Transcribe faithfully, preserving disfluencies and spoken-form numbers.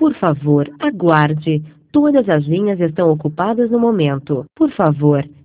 Por favor, aguarde. Todas as linhas estão ocupadas no momento. Por favor,